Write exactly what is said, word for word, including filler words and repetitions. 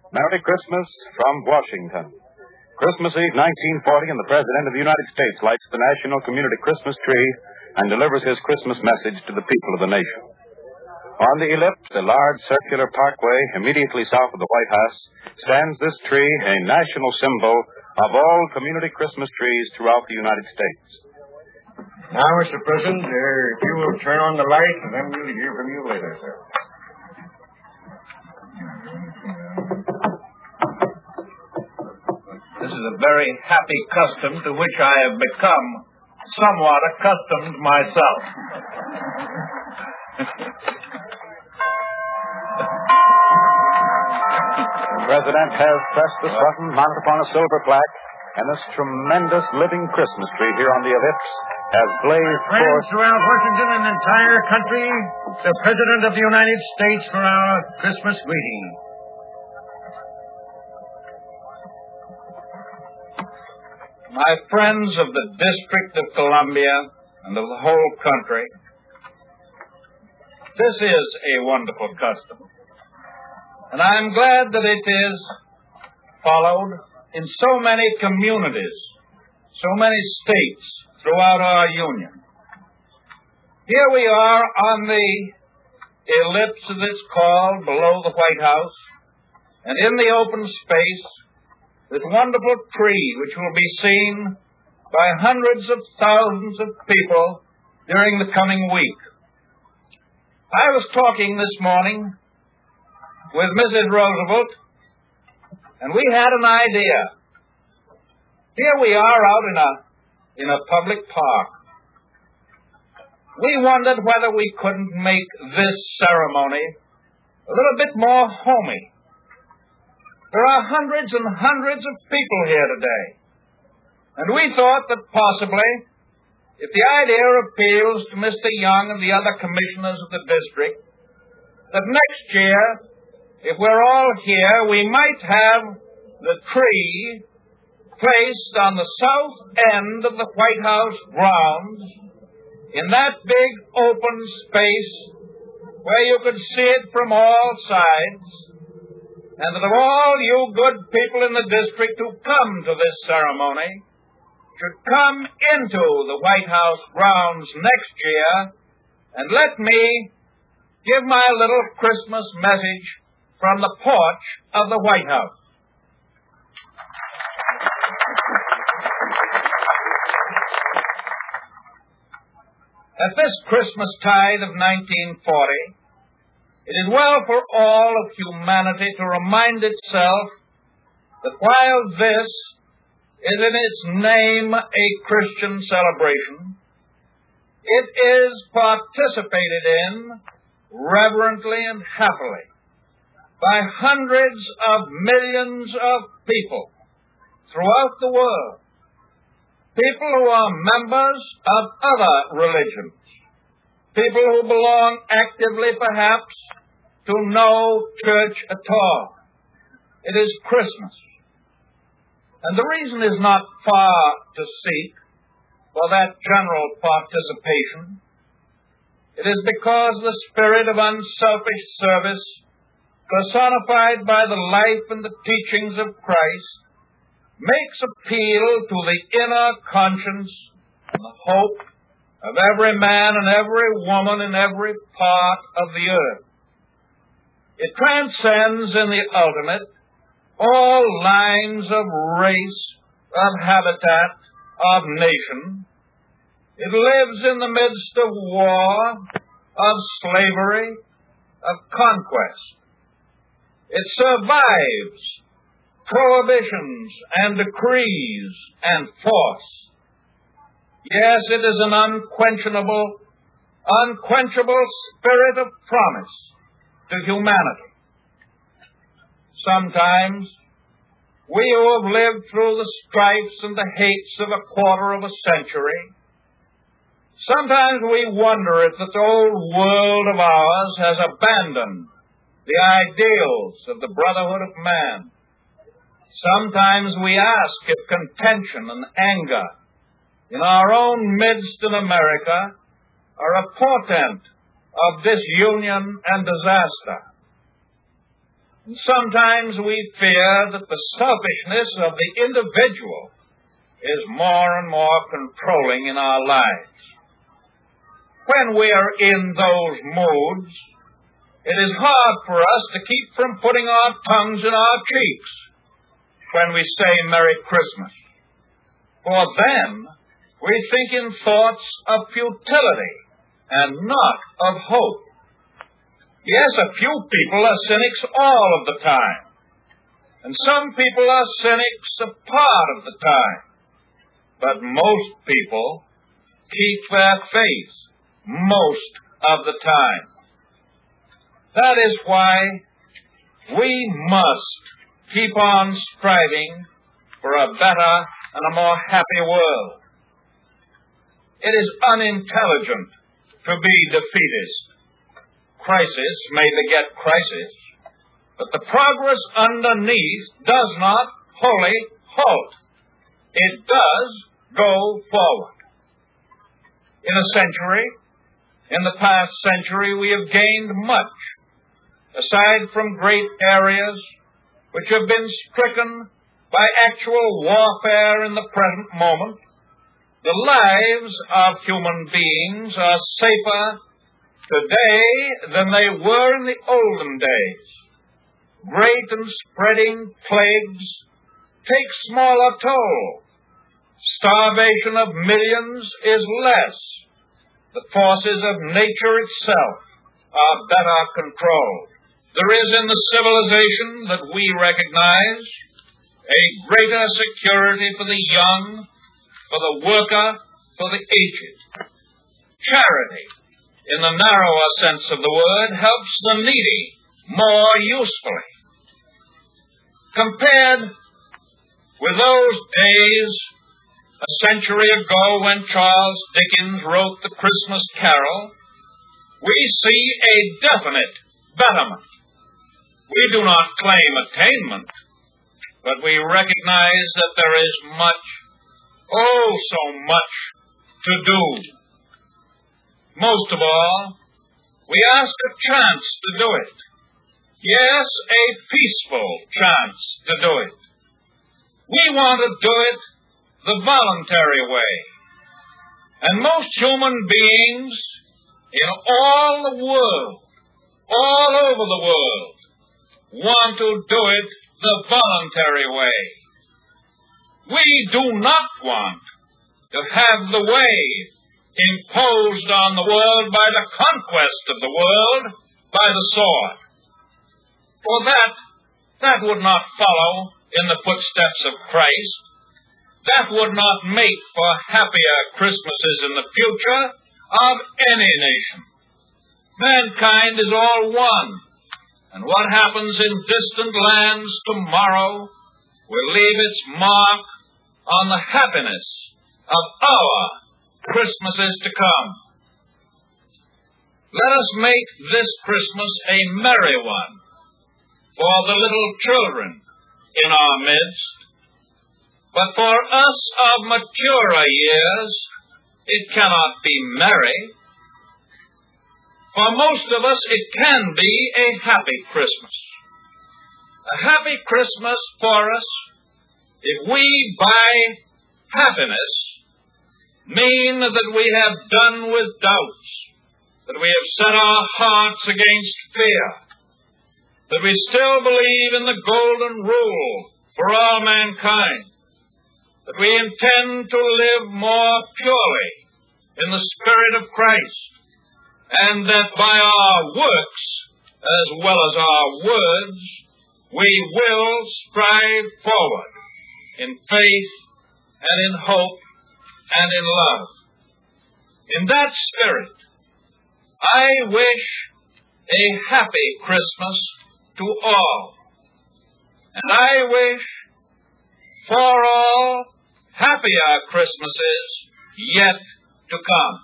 Merry Christmas from Washington. Christmas Eve nineteen forty, and the President of the United States lights the National Community Christmas tree and delivers his Christmas message to the people of the nation. On the ellipse, the large circular parkway immediately south of the White House, stands this tree, a national symbol of all community Christmas trees throughout the United States. Now, Mister President, uh, if you will turn on the lights, and then we'll hear from you later, sir. This is a very happy custom to which I have become somewhat accustomed myself. The President has pressed the button mounted upon a silver plaque, and this tremendous living Christmas tree here on the ellipse has blazed Friends forth throughout Washington and the entire country, the President of the United States for our Christmas greeting. My friends of the District of Columbia and of the whole country, this is a wonderful custom. And I'm glad that it is followed in so many communities, so many states throughout our Union. Here we are on the ellipse, as it's called, below the White House, and in the open space, this wonderful tree, which will be seen by hundreds of thousands of people during the coming week. I was talking this morning with Missus Roosevelt, and we had an idea. Here we are out in a in a public park. We wondered whether we couldn't make this ceremony a little bit more homey. There are hundreds and hundreds of people here today, and we thought that possibly, if the idea appeals to Mister Young and the other commissioners of the district, that next year, if we're all here, we might have the tree placed on the south end of the White House grounds in that big open space where you could see it from all sides, and that of all you good people in the district who come to this ceremony should come into the White House grounds next year and let me give my little Christmas message from the porch of the White House. At this Christmas tide of nineteen forty, it is well for all of humanity to remind itself that while this is in its name a Christian celebration, it is participated in reverently and happily by hundreds of millions of people throughout the world, people who are members of other religions, people who belong actively, perhaps, to no church at all. It is Christmas. And the reason is not far to seek for that general participation. It is because the spirit of unselfish service, personified by the life and the teachings of Christ, makes appeal to the inner conscience and the hope of every man and every woman in every part of the earth. It transcends in the ultimate all lines of race, of habitat, of nation. It lives in the midst of war, of slavery, of conquest. It survives prohibitions and decrees and force. Yes, it is an unquenchable, unquenchable spirit of promise to humanity. Sometimes we who have lived through the strifes and the hates of a quarter of a century, sometimes we wonder if this old world of ours has abandoned the ideals of the brotherhood of man. Sometimes we ask if contention and anger in our own midst in America are a portent of disunion and disaster. Sometimes we fear that the selfishness of the individual is more and more controlling in our lives. When we are in those moods, it is hard for us to keep from putting our tongues in our cheeks when we say Merry Christmas. For then, we think in thoughts of futility and not of hope. Yes, a few people are cynics all of the time, and some people are cynics a part of the time. But most people keep their faith most of the time. That is why we must keep on striving for a better and a more happy world. It is unintelligent to be defeatist. Crisis may beget crisis, but the progress underneath does not wholly halt. It does go forward. In a century, in the past century, we have gained much. Aside from great areas which have been stricken by actual warfare in the present moment, the lives of human beings are safer today than they were in the olden days. Great and spreading plagues take smaller toll. Starvation of millions is less. The forces of nature itself are better controlled. There is in the civilization that we recognize a greater security for the young, for the worker, for the aged. Charity, in the narrower sense of the word, helps the needy more usefully. Compared with those days a century ago when Charles Dickens wrote the Christmas Carol, we see a definite betterment. We do not claim attainment, but we recognize that there is much, oh, so much to do. Most of all, we ask a chance to do it. Yes, a peaceful chance to do it. We want to do it the voluntary way. And most human beings in all the world, all over the world, want to do it the voluntary way. We do not want to have the way imposed on the world by the conquest of the world by the sword. For that, that would not follow in the footsteps of Christ. That would not make for happier Christmases in the future of any nation. Mankind is all one, and what happens in distant lands tomorrow will leave its mark on the happiness of our Christmases to come. Let us make this Christmas a merry one for the little children in our midst. But for us of maturer years, it cannot be merry. For most of us, it can be a happy Christmas. A happy Christmas for us, if we by happiness mean that we have done with doubts, that we have set our hearts against fear, that we still believe in the golden rule for all mankind, that we intend to live more purely in the Spirit of Christ, and that by our works as well as our words, we will strive forward in faith and in hope and in love. In that spirit, I wish a happy Christmas to all. And I wish for all happier Christmases yet to come.